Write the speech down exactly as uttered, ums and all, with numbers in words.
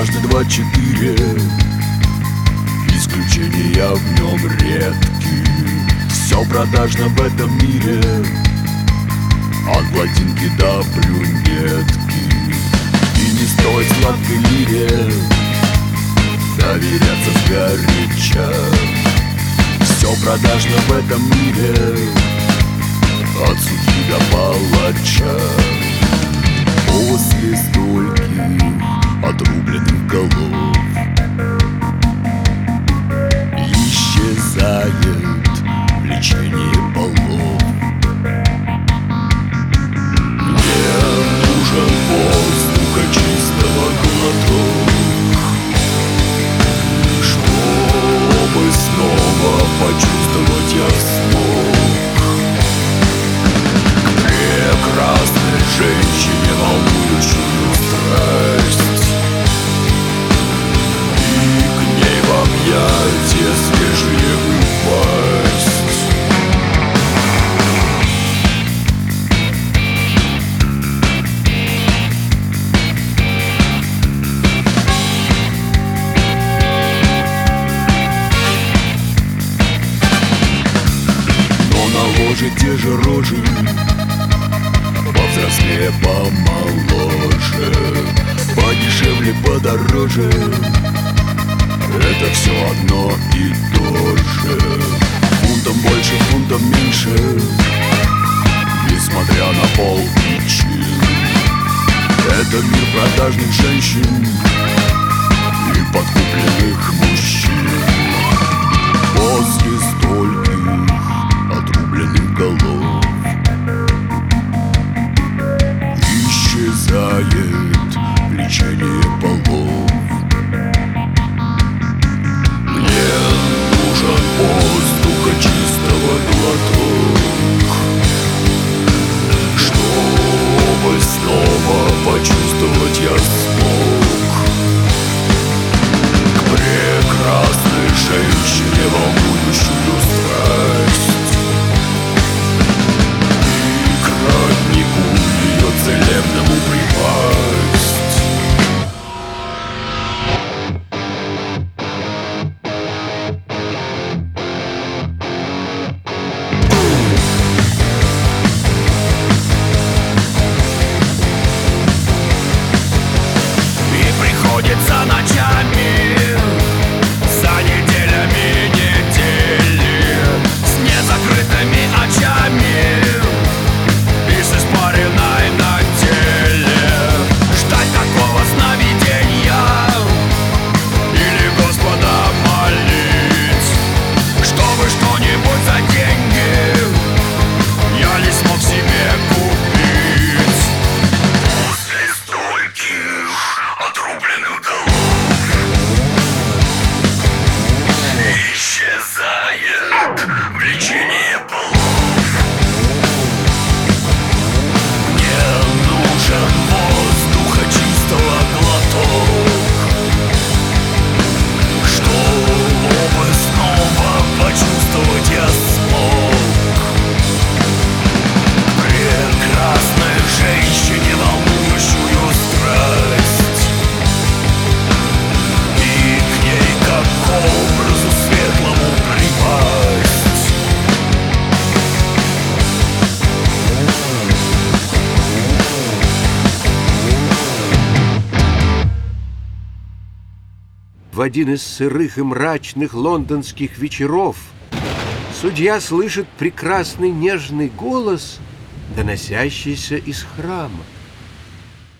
дважды два четыре, исключения в нем редки. Все продажно в этом мире, от блондинки до брюнетки. И не стоит сладкой лире доверяться сгоряча. Все продажно в этом мире, от судьи до палача. После стольких отрубленных голов исчезает влечение полов. Мне нужен воздуха чистого глоток, чтобы снова почувствовать я смог. К прекрасной женщине, волнующую страсть, и к ней в объятия свежие упасть. Но на ложе те же рожи, повзрослее, помоложе, подешевле, подороже. Это все одно и то же. Фунтом больше, фунтом меньше, несмотря на пол и чин. Это мир продажных женщин и подкупленных мужчин. После стольких отрубленных голов исчезает влечение полов. Мне нужен воздуха чистого глоток, чтобы снова почувствовать я смог. К прекрасной женщине, волнующую страсть, и к роднику ее целебному припасть. Приходится ночами, за неделями недели, с незакрытыми очами и с испаренной на теле, ждать такого сновидения или Господа молить, чтобы что-нибудь за деньги я не смог себе купить. После стольких отрубленных голов исчезает влечение полов. Мне нужен воздуха чистого глоток, чтобы снова почувствовать я смог. Прекрасной женщине, волнующую страсть, и к ней как к образу светлому припасть. В один из сырых и мрачных лондонских вечеров судья слышит прекрасный нежный голос, доносящийся из храма.